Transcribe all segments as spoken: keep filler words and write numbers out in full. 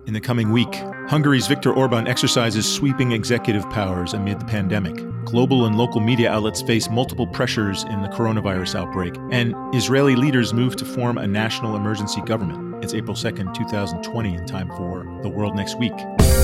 In the coming week, Hungary's Viktor Orban exercises sweeping executive powers amid the pandemic. Global and local media outlets face multiple pressures in the coronavirus outbreak, and Israeli leaders move to form a national emergency government. It's April second, twenty twenty, in time for The World Next Week.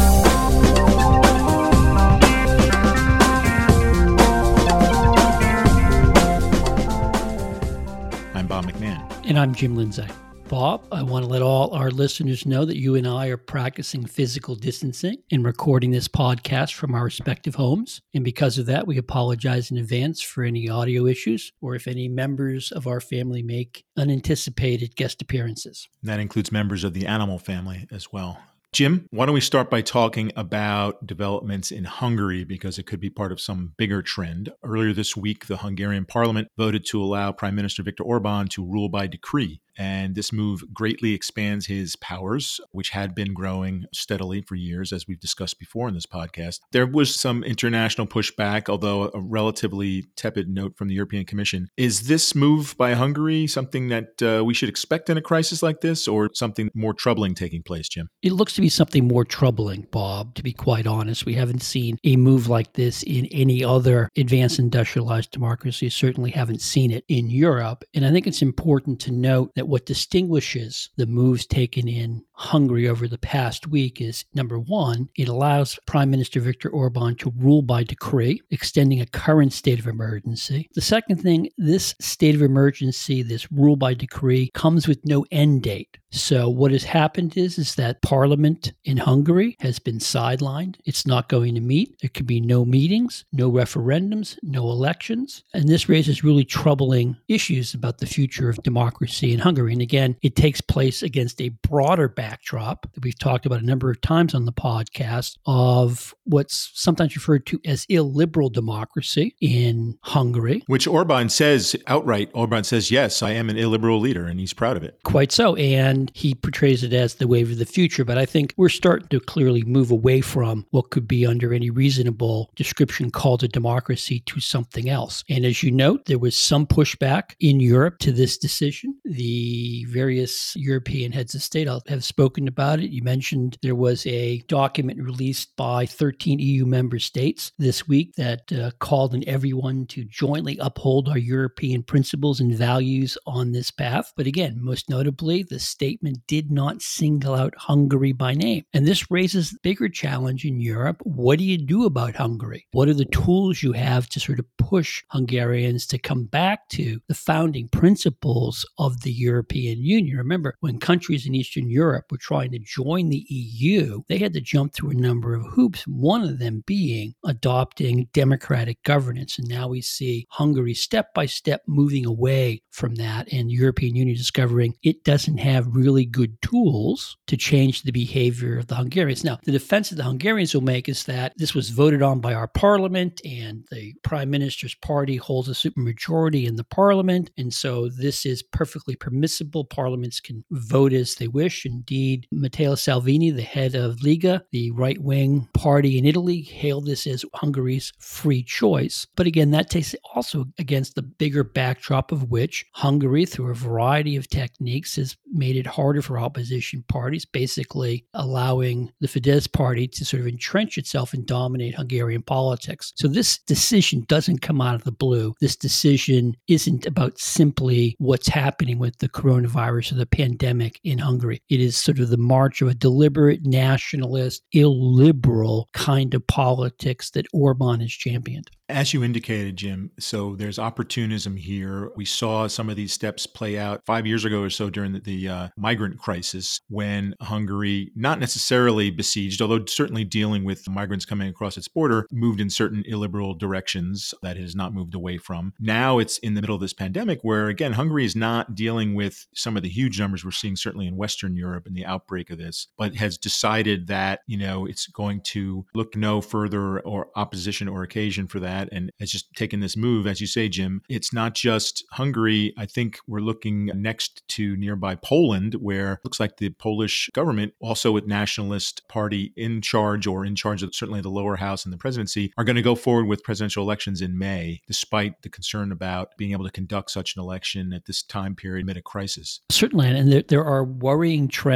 I'm Bob McMahon. And I'm Jim Lindsay. Bob, I want to let all our listeners know that you and I are practicing physical distancing and recording this podcast from our respective homes. And because of that, we apologize in advance for any audio issues or if any members of our family make unanticipated guest appearances. And that includes members of the animal family as well. Jim, why don't we start by talking about developments in Hungary, because it could be part of some bigger trend. Earlier this week, the Hungarian parliament voted to allow Prime Minister Viktor Orban to rule by decree. And this move greatly expands his powers, which had been growing steadily for years, as we've discussed before in this podcast. There was some international pushback, although a relatively tepid note from the European Commission. Is this move by Hungary something that uh, we should expect in a crisis like this, or something more troubling taking place, Jim? It looks to be something more troubling, Bob, to be quite honest. We haven't seen a move like this in any other advanced industrialized democracy. Certainly haven't seen it in Europe. And I think it's important to note that what distinguishes the moves taken in Hungary over the past week is, number one, it allows Prime Minister Viktor Orban to rule by decree, extending a current state of emergency. The second thing, this state of emergency, this rule by decree, comes with no end date. So what has happened is, is that Parliament in Hungary has been sidelined. It's not going to meet. There could be no meetings, no referendums, no elections. And this raises really troubling issues about the future of democracy in Hungary. And again, it takes place against a broader backdrop that we've talked about a number of times on the podcast of what's sometimes referred to as illiberal democracy in Hungary. Which Orban says outright. Orban says, yes, I am an illiberal leader, and he's proud of it. Quite so. And he portrays it as the wave of the future. But I think we're starting to clearly move away from what could be under any reasonable description called a democracy to something else. And as you note, there was some pushback in Europe to this decision. The various European heads of state have spoken about it. You mentioned there was a document released by thirteen E U member states this week that uh, called on everyone to jointly uphold our European principles and values on this path. But again, most notably, the statement did not single out Hungary by name. And this raises a bigger challenge in Europe. What do you do about Hungary? What are the tools you have to sort of push Hungarians to come back to the founding principles of the European Union? Remember, when countries in Eastern Europe were trying to join the E U, they had to jump through a number of hoops, one of them being adopting democratic governance. And now we see Hungary step by step moving away from that, and the European Union discovering it doesn't have really good tools to change the behavior of the Hungarians. Now, the defense that the Hungarians will make is that this was voted on by our parliament, and the prime minister's party holds a supermajority in the parliament, and so this is perfectly permissible. Parliaments can vote as they wish. Indeed, Matteo Salvini, the head of Lega, the right-wing party in Italy, hailed this as Hungary's free choice. But again, that takes also against the bigger backdrop of which Hungary, through a variety of techniques, has made it harder for opposition parties, basically allowing the Fidesz party to sort of entrench itself and dominate Hungarian politics. So this decision doesn't come out of the blue. This decision isn't about simply what's happening with the coronavirus or the pandemic in Hungary. It is sort of the march of a deliberate nationalist, illiberal kind of politics that Orban has championed. As you indicated, Jim, so there's opportunism here. We saw some of these steps play out five years ago or so during the, the uh, migrant crisis, when Hungary, not necessarily besieged, although certainly dealing with migrants coming across its border, moved in certain illiberal directions that it has not moved away from. Now it's in the middle of this pandemic where, again, Hungary is not dealing with some of the huge numbers we're seeing certainly in Western Europe in the outbreak of this, but has decided that, you know, it's going to look no further or opposition or occasion for that. And has just taken this move, as you say, Jim. It's not just Hungary. I think we're looking next to nearby Poland, where it looks like the Polish government, also with nationalist party in charge or in charge of certainly the lower house and the presidency, are going to go forward with presidential elections in May, despite the concern about being able to conduct such an election at this time period amid a crisis. Certainly, and there, there are worrying trends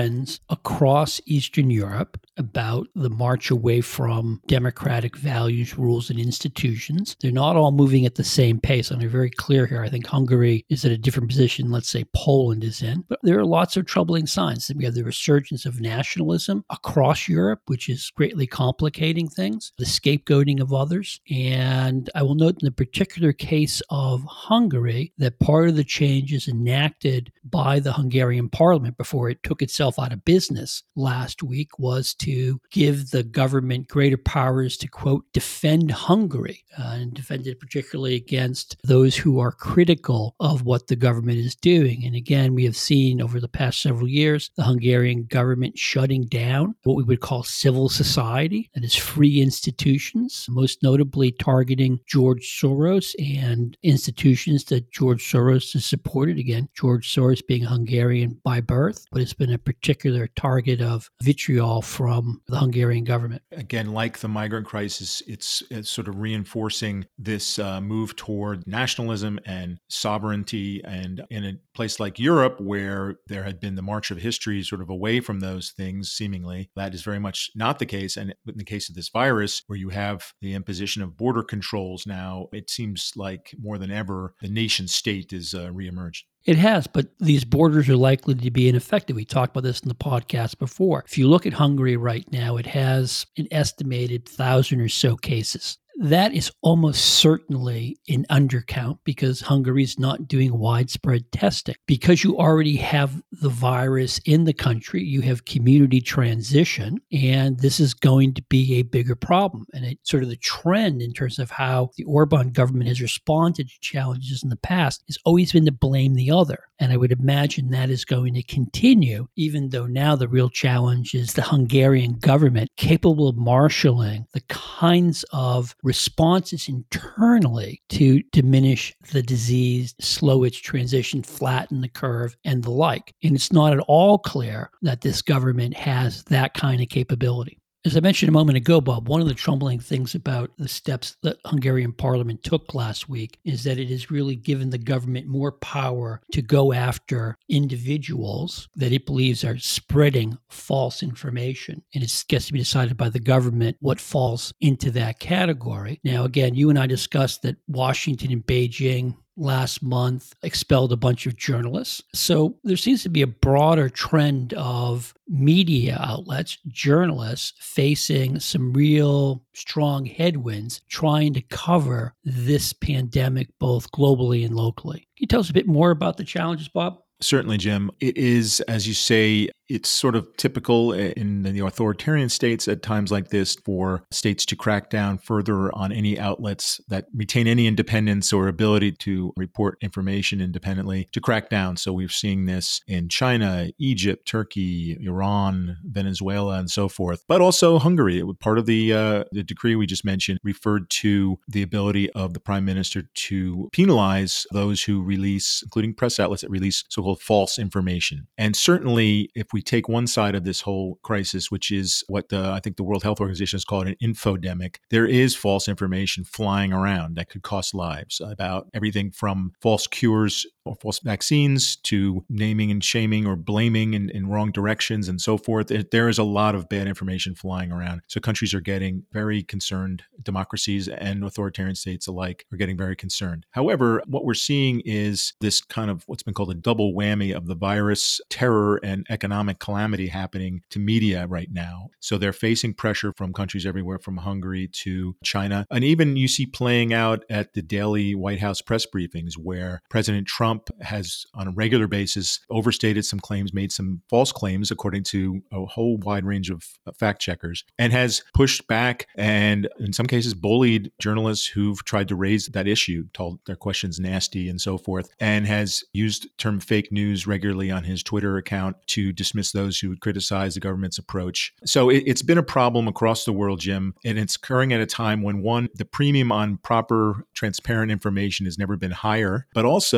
trends across Eastern Europe about the march away from democratic values, rules, and institutions. They're not all moving at the same pace. And I'm very clear here. I think Hungary is at a different position, let's say Poland is in. But there are lots of troubling signs. We have the resurgence of nationalism across Europe, which is greatly complicating things, the scapegoating of others. And I will note in the particular case of Hungary that part of the changes enacted by the Hungarian parliament before it took itself out of business last week was to give the government greater powers to, quote, defend Hungary, uh, and defend it particularly against those who are critical of what the government is doing. And again, we have seen over the past several years the Hungarian government shutting down what we would call civil society, that is free institutions, most notably targeting George Soros and institutions that George Soros has supported. Again, George Soros being Hungarian by birth, but it's been a particular target of vitriol from the Hungarian government. Again, like the migrant crisis, it's, it's sort of reinforcing this uh, move toward nationalism and sovereignty. And in a place like Europe, where there had been the march of history sort of away from those things, seemingly, that is very much not the case. And in the case of this virus, where you have the imposition of border controls now, it seems like more than ever, the nation state is uh, reemerged. It has, but these borders are likely to be ineffective. We talked about this in the podcast before. If you look at Hungary right now, it has an estimated thousand or so cases. That is almost certainly an undercount because Hungary is not doing widespread testing. Because you already have the virus in the country, you have community transition, and this is going to be a bigger problem. And it's sort of the trend in terms of how the Orban government has responded to challenges in the past has always been to blame the other. And I would imagine that is going to continue, even though now the real challenge is the Hungarian government capable of marshaling the kinds of responses internally to diminish the disease, slow its transition, flatten the curve, and the like. And it's not at all clear that this government has that kind of capability. As I mentioned a moment ago, Bob, one of the troubling things about the steps that Hungarian parliament took last week is that it has really given the government more power to go after individuals that it believes are spreading false information. And it gets to be decided by the government what falls into that category. Now, again, you and I discussed that Washington and Beijing last month expelled a bunch of journalists. So there seems to be a broader trend of media outlets, journalists facing some real strong headwinds trying to cover this pandemic both globally and locally. Can you tell us a bit more about the challenges, Bob? Certainly, Jim. It is, as you say, it's sort of typical in the authoritarian states at times like this for states to crack down further on any outlets that retain any independence or ability to report information independently, to crack down. So we're seeing this in China, Egypt, Turkey, Iran, Venezuela, and so forth, but also Hungary. Part of the, uh, the decree we just mentioned referred to the ability of the prime minister to penalize those who release, including press outlets that release so-called false information. And certainly, if we take one side of this whole crisis, which is what the, I think the World Health Organization has called an infodemic, there is false information flying around that could cost lives about everything from false cures or false vaccines to naming and shaming or blaming in, in wrong directions and so forth. There is a lot of bad information flying around. So countries are getting very concerned. Democracies and authoritarian states alike are getting very concerned. However, what we're seeing is this kind of what's been called a double whammy of the virus, terror, and economic calamity happening to media right now. So they're facing pressure from countries everywhere, from Hungary to China. And even you see playing out at the daily White House press briefings where President Trump has on a regular basis overstated some claims, made some false claims, according to a whole wide range of fact checkers, and has pushed back and in some cases bullied journalists who've tried to raise that issue, told their questions nasty and so forth, and has used the term fake news regularly on his Twitter account to dismiss those who would criticize the government's approach. So it, it's been a problem across the world, Jim, and it's occurring at a time when, one, the premium on proper, transparent information has never been higher, but also these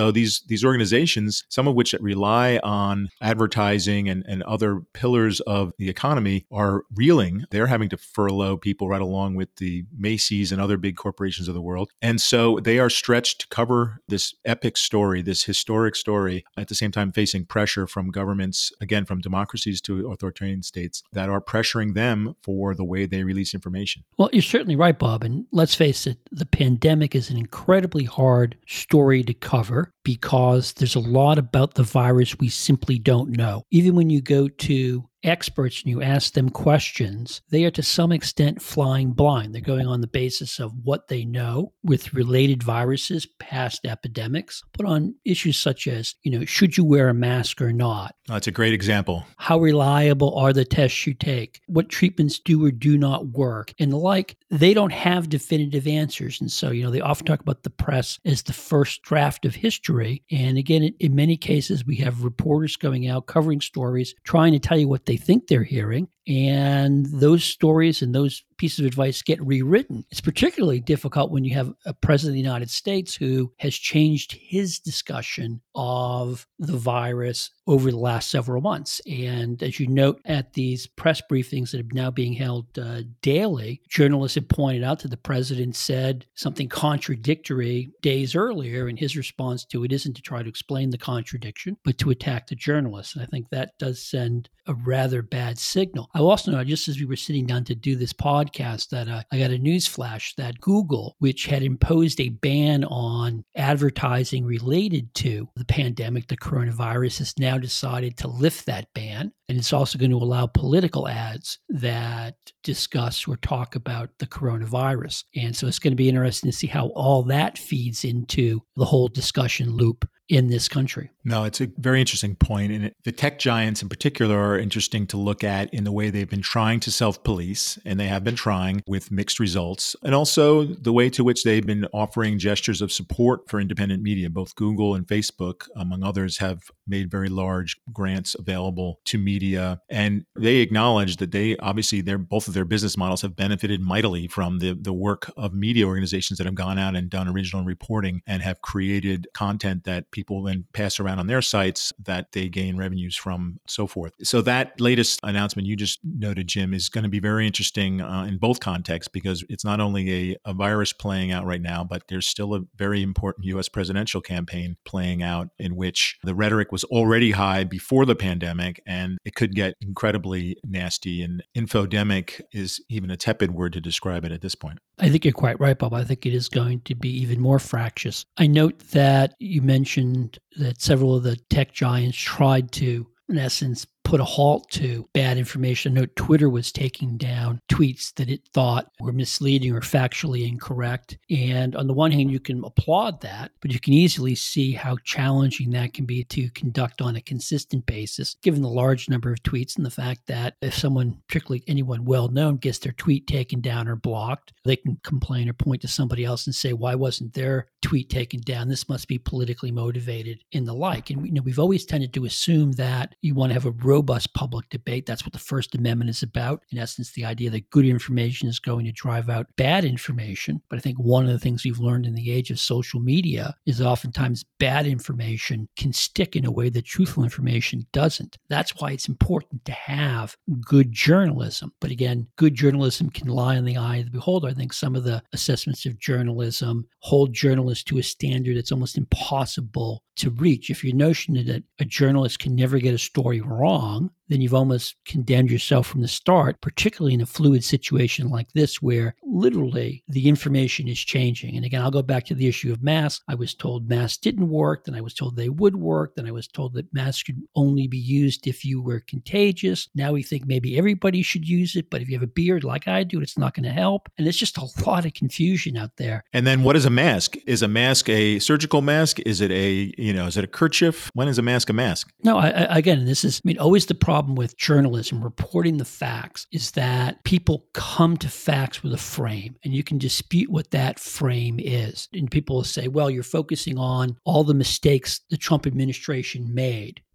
these organizations, some of which rely on advertising and, and other pillars of the economy, are reeling. They're having to furlough people right along with the Macy's and other big corporations of the world. And so they are stretched to cover this epic story, this historic story, at the same time facing pressure from governments, again, from democracies to authoritarian states, that are pressuring them for the way they release information. Well, you're certainly right, Bob. And let's face it, the pandemic is an incredibly hard story to cover because there's a lot about the virus we simply don't know. Even when you go to experts and you ask them questions, they are to some extent flying blind. They're going on the basis of what they know with related viruses, past epidemics, but on issues such as, you know, should you wear a mask or not? That's a great example. How reliable are the tests you take? What treatments do or do not work? And the like, they don't have definitive answers. And so, you know, they often talk about the press as the first draft of history. And again, in, in many cases, we have reporters going out covering stories, trying to tell you what they think they're hearing. And those stories and those pieces of advice get rewritten. It's particularly difficult when you have a president of the United States who has changed his discussion of the virus over the last several months. And as you note at these press briefings that are now being held uh, daily, journalists have pointed out that the president said something contradictory days earlier, and his response to it isn't to try to explain the contradiction, but to attack the journalists. And I think that does send a rather bad signal. I also know, just as we were sitting down to do this podcast, that uh, I got a news flash that Google, which had imposed a ban on advertising related to the pandemic, the coronavirus, has now decided to lift that ban. And it's also going to allow political ads that discuss or talk about the coronavirus. And so it's going to be interesting to see how all that feeds into the whole discussion loop in this country. No, it's a very interesting point. And the tech giants in particular are interesting to look at in the way they've been trying to self-police, and they have been trying with mixed results, and also the way to which they've been offering gestures of support for independent media. Both Google and Facebook, among others, have made very large grants available to media. And they acknowledge that they, obviously, they're, both of their business models have benefited mightily from the, the work of media organizations that have gone out and done original reporting and have created content that people then pass around on their sites that they gain revenues from, so forth. So that latest announcement you just noted, Jim, is going to be very interesting uh, in both contexts, because it's not only a, a virus playing out right now, but there's still a very important U S presidential campaign playing out in which the rhetoric was already high before the pandemic, and it could get incredibly nasty. And infodemic is even a tepid word to describe it at this point. I think you're quite right, Bob. I think it is going to be even more fractious. I note that you mentioned that several of the tech giants tried to, in essence, put a halt to bad information. I know Twitter was taking down tweets that it thought were misleading or factually incorrect. And on the one hand, you can applaud that, but you can easily see how challenging that can be to conduct on a consistent basis, given the large number of tweets and the fact that if someone, particularly anyone well-known, gets their tweet taken down or blocked, they can complain or point to somebody else and say, why wasn't their tweet taken down? This must be politically motivated and the like. And we, you know, we've always tended to assume that you want to have a robust public debate. That's what the First Amendment is about. In essence, the idea that good information is going to drive out bad information. But I think one of the things we've learned in the age of social media is oftentimes bad information can stick in a way that truthful information doesn't. That's why it's important to have good journalism. But again, good journalism can lie in the eye of the beholder. I think some of the assessments of journalism hold journalists to a standard that's almost impossible to reach. If your notion that a journalist can never get a story wrong, then you've almost condemned yourself from the start, particularly in a fluid situation like this, where literally the information is changing. And again, I'll go back to the issue of masks. I was told masks didn't work, then I was told they would work, then I was told that masks could only be used if you were contagious. Now we think maybe everybody should use it, but if you have a beard like I do, it's not going to help. And there's just a lot of confusion out there. And then what is a mask? Is a mask a surgical mask? Is it a, you know, is it a kerchief? When is a mask a mask? No, I, I, again, this is, I mean, always the problem with journalism, reporting the facts, is that people come to facts with a frame, and you can dispute what that frame is. And people will say, well, you're focusing on all the mistakes the Trump administration made.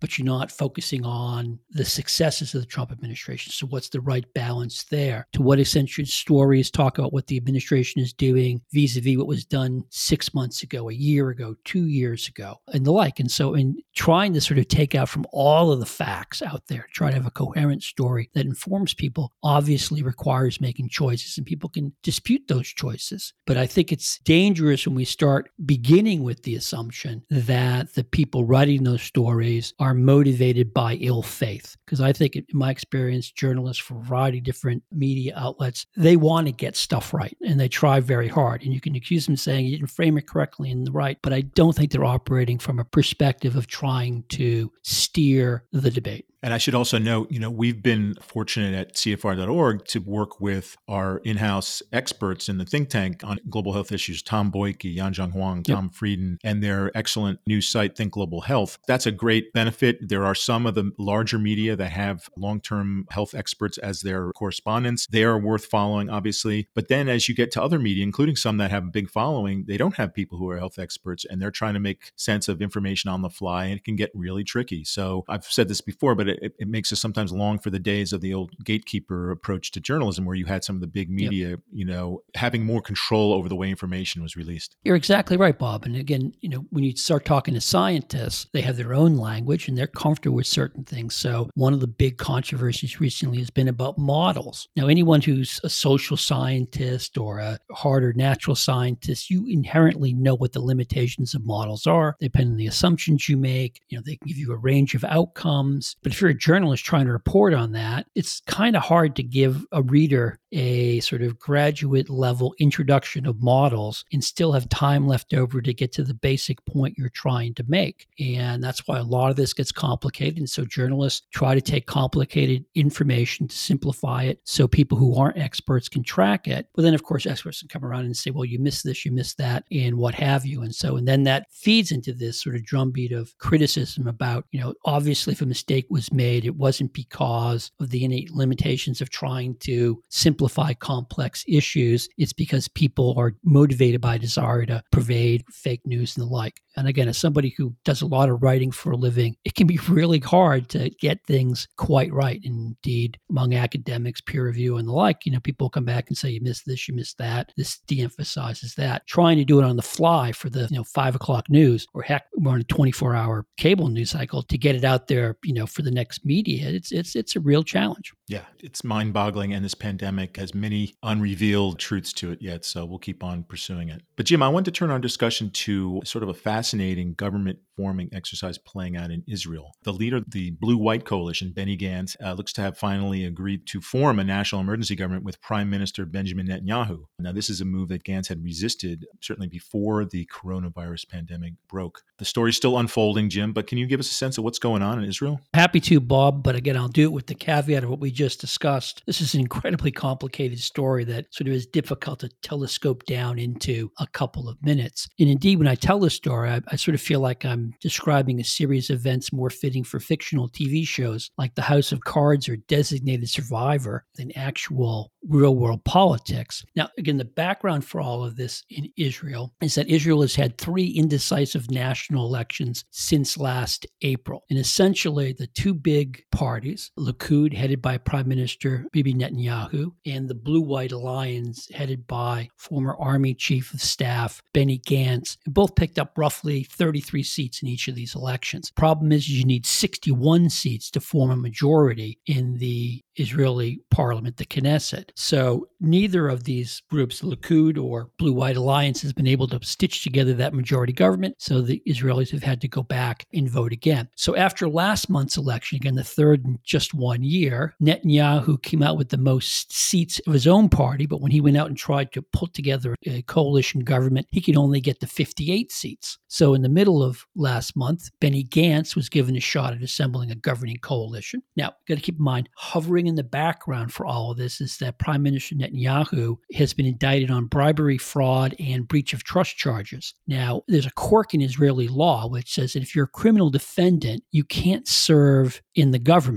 but you're not focusing on the successes of the Trump administration. So what's the right balance there? To what extent should stories talk about what the administration is doing vis-a-vis what was done six months ago, a year ago, two years ago, and the like? And so in trying to sort of take out from all of the facts out there, try to have a coherent story that informs people, obviously requires making choices, and people can dispute those choices. But I think it's dangerous when we start beginning with the assumption that the people writing those stories are motivated by ill faith. Because I think, in my experience, journalists for a variety of different media outlets, they want to get stuff right, and they try very hard. And you can accuse them of saying you didn't frame it correctly in the right, but I don't think they're operating from a perspective of trying to steer the debate. And I should also note, you know, we've been fortunate at C F R dot org to work with our in-house experts in the think tank on global health issues, Tom Boyke, Yanjung Huang, Tom yep. Frieden, and their excellent news site, Think Global Health. That's a great benefit. There are some of the larger media that have long-term health experts as their correspondents. They are worth following, obviously. But then as you get to other media, including some that have a big following, they don't have people who are health experts, and they're trying to make sense of information on the fly, and it can get really tricky. So I've said this before, but It, it makes us sometimes long for the days of the old gatekeeper approach to journalism, where you had some of the big media, yep. you know, having more control over the way information was released. You're exactly right, Bob. And again, you know, when you start talking to scientists, they have their own language and they're comfortable with certain things. So one of the big controversies recently has been about models. Now, anyone who's a social scientist or a hard or natural scientist, you inherently know what the limitations of models are, depending on the assumptions you make. You know, they can give you a range of outcomes. But if you're a journalist trying to report on that, it's kind of hard to give a reader a sort of graduate level introduction of models and still have time left over to get to the basic point you're trying to make. And that's why a lot of this gets complicated. And so journalists try to take complicated information to simplify it so people who aren't experts can track it. But then, of course, experts can come around and say, well, you missed this, you missed that, and what have you. And so, and then that feeds into this sort of drumbeat of criticism about, you know, obviously if a mistake was made, it wasn't because of the innate limitations of trying to simplify complex issues. It's because people are motivated by a desire to pervade fake news and the like. And again, as somebody who does a lot of writing for a living, it can be really hard to get things quite right. Indeed, among academics, peer review and the like, you know, people come back and say, you missed this, you missed that. This de-emphasizes that. Trying to do it on the fly for the, you know, five o'clock news, or heck, we're on a twenty-four hour cable news cycle to get it out there, you know, for the next media. It's, it's, it's a real challenge. Yeah, it's mind-boggling, and this pandemic has many unrevealed truths to it yet, so we'll keep on pursuing it. But Jim, I wanted to turn our discussion to sort of a fascinating government forming exercise playing out in Israel. The leader of the Blue-White Coalition, Benny Gantz, uh, looks to have finally agreed to form a national emergency government with Prime Minister Benjamin Netanyahu. Now, this is a move that Gantz had resisted certainly before the coronavirus pandemic broke. The story's still unfolding, Jim, but can you give us a sense of what's going on in Israel? Happy to, Bob, but again, I'll do it with the caveat of what we just discussed. This is an incredibly complicated story that sort of is difficult to telescope down into a couple of minutes. And indeed, when I tell this story, I, I sort of feel like I'm describing a series of events more fitting for fictional T V shows like The House of Cards or Designated Survivor than actual real-world politics. Now, again, the background for all of this in Israel is that Israel has had three indecisive national elections since last April. And essentially, the two big parties, Likud, headed by Prime Minister Bibi Netanyahu, and the Blue-White Alliance, headed by former Army Chief of Staff Benny Gantz, both picked up roughly thirty-three seats in each of these elections. Problem is, you need sixty-one seats to form a majority in the Israeli parliament, the Knesset. So neither of these groups, Likud or Blue-White Alliance, has been able to stitch together that majority government. So the Israelis have had to go back and vote again. So after last month's election, again, the third in just one year, Netanyahu came out with the most seats of his own party. But when he went out and tried to put together a coalition government, he could only get to fifty-eight seats. So in the middle of last month, Benny Gantz was given a shot at assembling a governing coalition. Now, got to keep in mind, hovering in the background for all of this is that Prime Minister Netanyahu has been indicted on bribery, fraud, and breach of trust charges. Now, there's a quirk in Israeli law which says that if you're a criminal defendant, you can't serve in the government.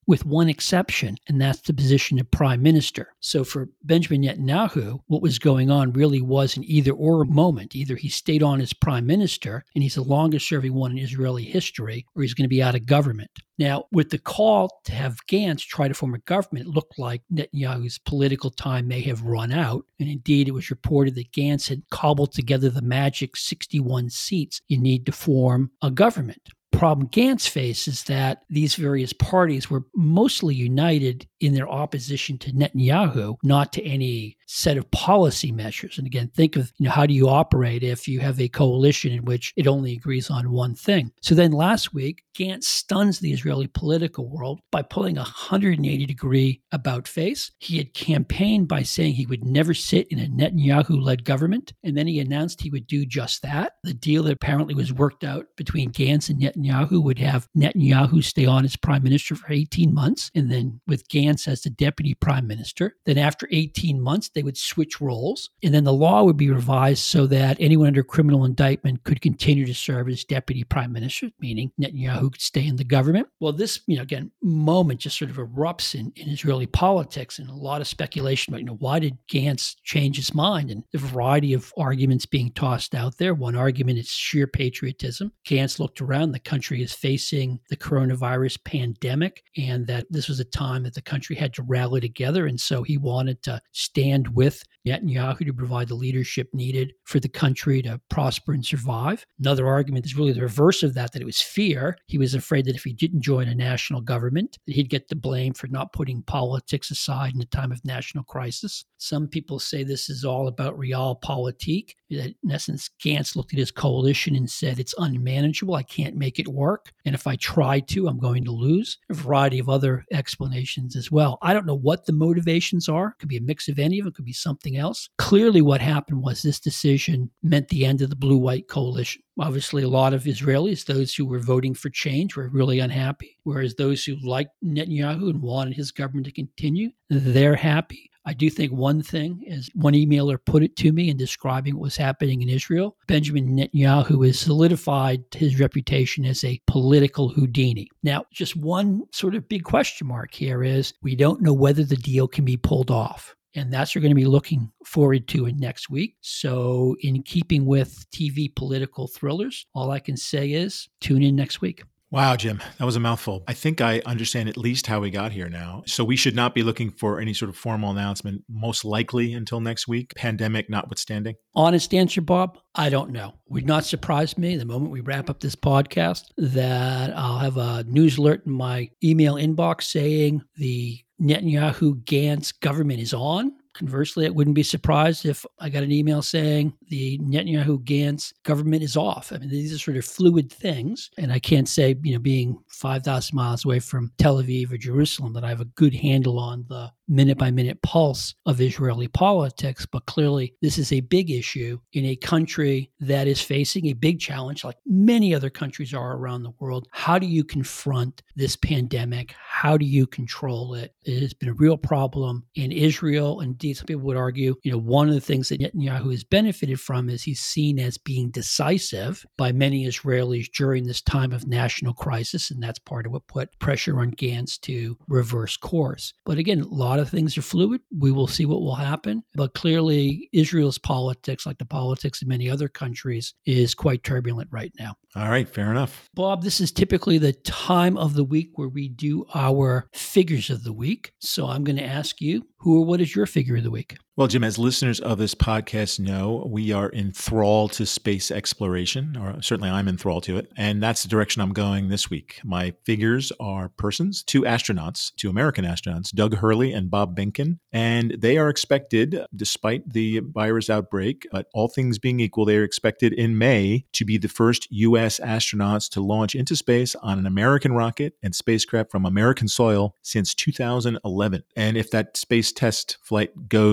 with one exception, and that's the position of prime minister. So for Benjamin Netanyahu, what was going on really was an either-or moment. Either he stayed on as prime minister, and he's the longest-serving one in Israeli history, or he's going to be out of government. Now, with the call to have Gantz try to form a government, it looked like Netanyahu's political time may have run out. And indeed, it was reported that Gantz had cobbled together the magic sixty-one seats you need to form a government. Problem Gantz faced is that these various parties were mostly united in their opposition to Netanyahu, not to any set of policy measures. And again, think of, you know, how do you operate if you have a coalition in which it only agrees on one thing? So then last week, Gantz stuns the Israeli political world by pulling a one hundred eighty degree about face. He had campaigned by saying he would never sit in a Netanyahu-led government, and then he announced he would do just that. The deal that apparently was worked out between Gantz and Netanyahu would have Netanyahu stay on as prime minister for eighteen months, and then with Gantz as the deputy prime minister. Then after eighteen months, they would switch roles, and then the law would be revised so that anyone under criminal indictment could continue to serve as deputy prime minister, meaning Netanyahu could stay in the government. Well, this, you know, again, moment just sort of erupts in, in Israeli politics, and a lot of speculation about, you know, why did Gantz change his mind? And the variety of arguments being tossed out there. One argument is sheer patriotism. Gantz looked around, the country is facing the coronavirus pandemic, and that this was a time that the country had to rally together, and so he wanted to stand with Netanyahu to provide the leadership needed for the country to prosper and survive. Another argument is really the reverse of that, that it was fear. He was afraid that if he didn't join a national government, that he'd get the blame for not putting politics aside in a time of national crisis. Some people say this is all about realpolitik, that in essence, Gantz looked at his coalition and said, it's unmanageable, I can't make it work, and if I try to, I'm going to lose. A variety of other explanations as well. I don't know what the motivations are. It could be a mix of any of them, it could be something else. Clearly what happened was this decision meant the end of the blue-white coalition. Obviously, a lot of Israelis, those who were voting for change, were really unhappy, whereas those who liked Netanyahu and wanted his government to continue, they're happy. I do think one thing, as one emailer put it to me in describing what was happening in Israel, Benjamin Netanyahu has solidified his reputation as a political Houdini. Now, just one sort of big question mark here is we don't know whether the deal can be pulled off. And that's what we're going to be looking forward to in next week. So in keeping with T V political thrillers, all I can say is tune in next week. Wow, Jim, that was a mouthful. I think I understand at least how we got here now. So we should not be looking for any sort of formal announcement, most likely until next week, pandemic notwithstanding. Honest answer, Bob, I don't know. Would not surprise me the moment we wrap up this podcast that I'll have a news alert in my email inbox saying the Netanyahu-Gantz government is on. Conversely, I wouldn't be surprised if I got an email saying the Netanyahu-Gantz government is off. I mean, these are sort of fluid things. And I can't say, you know, being five thousand miles away from Tel Aviv or Jerusalem, that I have a good handle on the minute-by-minute pulse of Israeli politics. But clearly, this is a big issue in a country that is facing a big challenge, like many other countries are around the world. How do you confront this pandemic? How do you control it? It has been a real problem in Israel. Indeed, some people would argue, you know, one of the things that Netanyahu has benefited from is he's seen as being decisive by many Israelis during this time of national crisis. And that's part of what put pressure on Gantz to reverse course. But again, a lot of things are fluid. We will see what will happen. But clearly, Israel's politics, like the politics of many other countries, is quite turbulent right now. All right, fair enough. Bob, this is typically the time of the week where we do our figures of the week. So I'm going to ask you, who or what is your figure of the week? Well, Jim, as listeners of this podcast know, we are enthralled to space exploration, or certainly I'm enthralled to it, and that's the direction I'm going this week. My figures are persons, two astronauts, two American astronauts, Doug Hurley and Bob Behnken, and they are expected, despite the virus outbreak, but all things being equal, they are expected in May to be the first U S astronauts to launch into space on an American rocket and spacecraft from American soil since two thousand eleven. And if that space test flight goes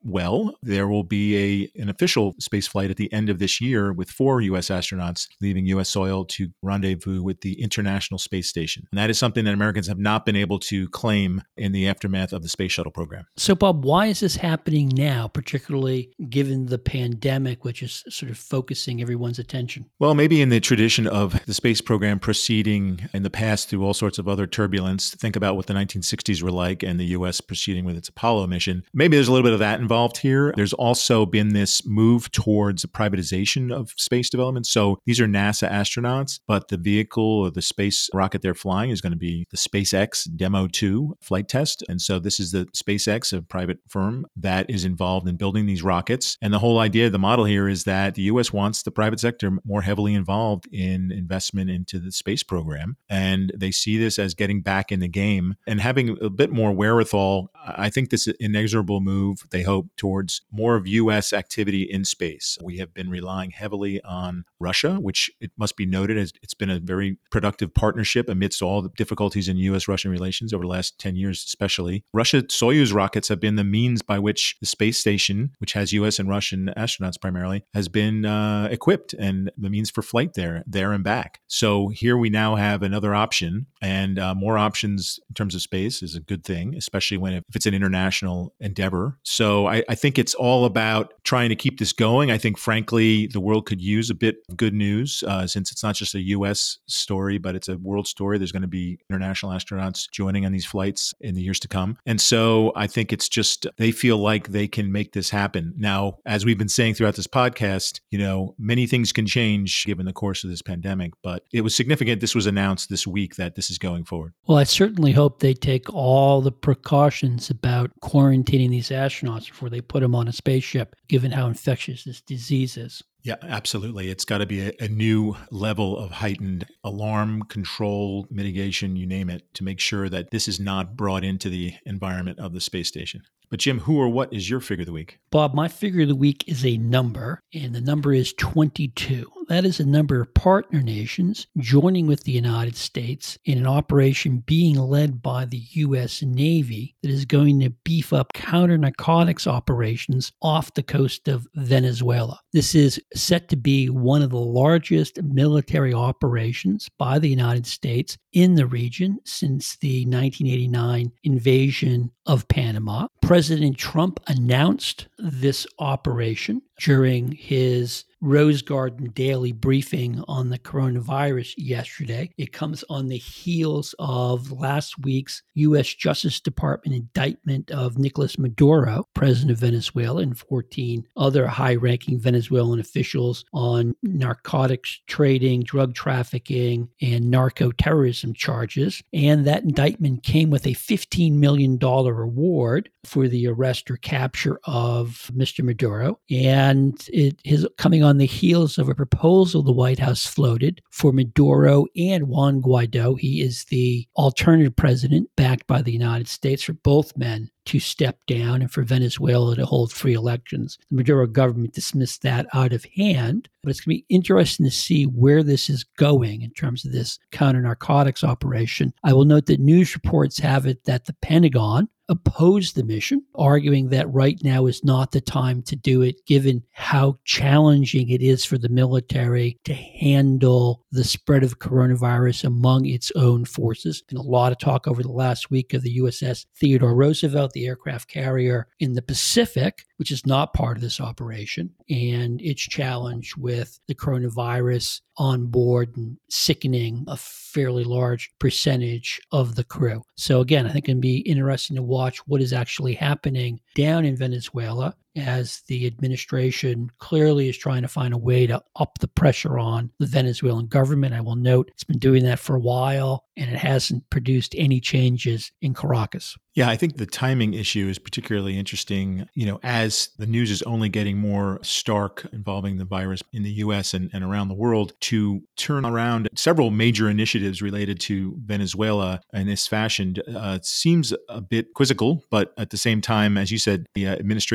well. There will be a an official space flight at the end of this year with four U S astronauts leaving U S soil to rendezvous with the International Space Station. And that is something that Americans have not been able to claim in the aftermath of the Space Shuttle program. So, Bob, why is this happening now, particularly given the pandemic, which is sort of focusing everyone's attention? Well, maybe in the tradition of the space program proceeding in the past through all sorts of other turbulence, think about what the nineteen sixties were like and the U S proceeding with its Apollo mission. Maybe there's a little bit of that involved here. There's also been this move towards privatization of space development. So these are NASA astronauts, but the vehicle or the space rocket they're flying is going to be the SpaceX Demo two flight test. And so this is the SpaceX, a private firm that is involved in building these rockets. And the whole idea, the model here is that the U S wants the private sector more heavily involved in investment into the space program. And they see this as getting back in the game and having a bit more wherewithal. I think this inexorable move, they hope, towards more of U S activity in space. We have been relying heavily on Russia, which it must be noted as it's been a very productive partnership amidst all the difficulties in U S Russian relations over the last ten years, especially. Russia Soyuz rockets have been the means by which the space station, which has U S and Russian astronauts primarily, has been uh, equipped and the means for flight there, there and back. So here we now have another option, and uh, more options in terms of space is a good thing, especially when if it's an international endeavor. So I, I think it's all about trying to keep this going. I think, frankly, the world could use a bit of good news uh, since it's not just a U S story, but it's a world story. There's going to be international astronauts joining on these flights in the years to come. And so I think it's just they feel like they can make this happen. Now, as we've been saying throughout this podcast, you know, many things can change given the course of this pandemic, but it was significant. This was announced this week that this is going forward. Well, I certainly hope they take all the precautions about quarantining these astronauts before they put them on a spaceship, given how infectious this disease is. Yeah, absolutely. It's got to be a, a new level of heightened alarm, control, mitigation, you name it, to make sure that this is not brought into the environment of the space station. But Jim, who or what is your figure of the week? Bob, my figure of the week is a number, and the number is twenty-two. That is a number of partner nations joining with the United States in an operation being led by the U S Navy that is going to beef up counter-narcotics operations off the coast of Venezuela. This is set to be one of the largest military operations by the United States in the region since the nineteen eighty-nine invasion of Panama. President Trump announced this operation during his Rose Garden daily briefing on the coronavirus yesterday. It comes on the heels of last week's U S Justice Department indictment of Nicolas Maduro, president of Venezuela, and fourteen other high-ranking Venezuelan officials on narcotics trading, drug trafficking, and narco-terrorism charges. And that indictment came with a fifteen million dollars reward for the arrest or capture of Mister Maduro. And it is coming on the heels of a proposal the White House floated for Maduro and Juan Guaido. He is the alternative president backed by the United States, for both men to step down and for Venezuela to hold free elections. The Maduro government dismissed that out of hand, but it's going to be interesting to see where this is going in terms of this counter-narcotics operation. I will note that news reports have it that the Pentagon opposed the mission, arguing that right now is not the time to do it, given how challenging it is for the military to handle the spread of coronavirus among its own forces. And a lot of talk over the last week of the U S S Theodore Roosevelt, the aircraft carrier in the Pacific, which is not part of this operation, and its challenge with the coronavirus on board and sickening a fairly large percentage of the crew. So again, I think it can be interesting to watch what is actually happening down in Venezuela as the administration clearly is trying to find a way to up the pressure on the Venezuelan government. I will note it's been doing that for a while, and it hasn't produced any changes in Caracas. Yeah, I think the timing issue is particularly interesting, you know, as the news is only getting more stark involving the virus in the U S and, and around the world, to turn around several major initiatives related to Venezuela in this fashion uh, seems a bit quizzical, but at the same time, as you said, the uh, administration has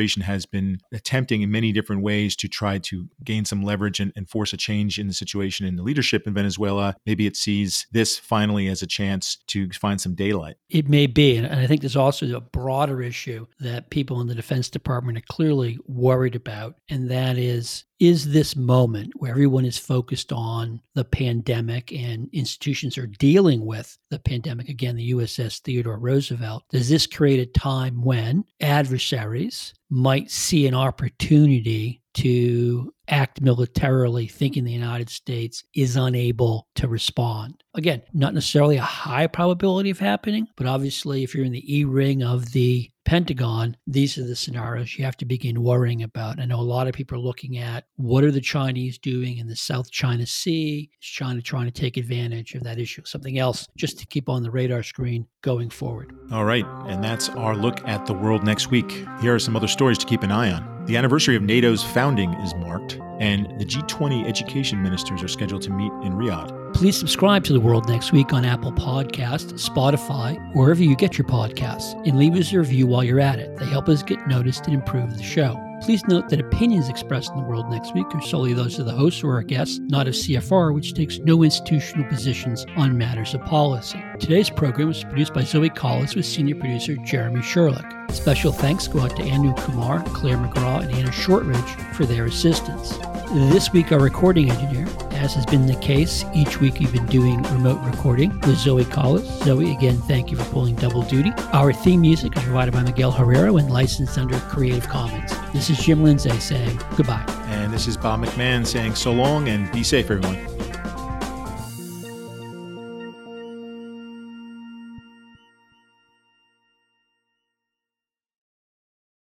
been attempting in many different ways to try to gain some leverage and, and force a change in the situation in the leadership in Venezuela. Maybe it sees this finally as a chance to find some daylight. It may be. And I think there's also a broader issue that people in the Defense Department are clearly worried about. And that is, is this moment where everyone is focused on the pandemic and institutions are dealing with the pandemic, again, the U S S Theodore Roosevelt, does this create a time when adversaries might see an opportunity to act militarily, thinking the United States is unable to respond? Again, not necessarily a high probability of happening, but obviously if you're in the E-ring of the Pentagon, these are the scenarios you have to begin worrying about. I know a lot of people are looking at what are the Chinese doing in the South China Sea? Is China trying to take advantage of that issue? Something else just to keep on the radar screen going forward. All right. And that's our look at the world next week. Here are some other stories to keep an eye on. The anniversary of NATO's founding is marked, and the G twenty education ministers are scheduled to meet in Riyadh. Please subscribe to The World Next Week on Apple Podcasts, Spotify, wherever you get your podcasts, and leave us a review while you're at it. They help us get noticed and improve the show. Please note that opinions expressed in The World Next Week are solely those of the hosts or our guests, not of C F R, which takes no institutional positions on matters of policy. Today's program was produced by Zoe Collis with senior producer Jeremy Sherlock. Special thanks go out to Anu Kumar, Claire McGraw, and Anna Shortridge for their assistance. This week, our recording engineer, as has been the case, each week we've been doing remote recording with Zoe Collis. Zoe, again, thank you for pulling double duty. Our theme music is provided by Miguel Herrero and licensed under Creative Commons. This is Jim Lindsay saying goodbye. And this is Bob McMahon saying so long and be safe, everyone.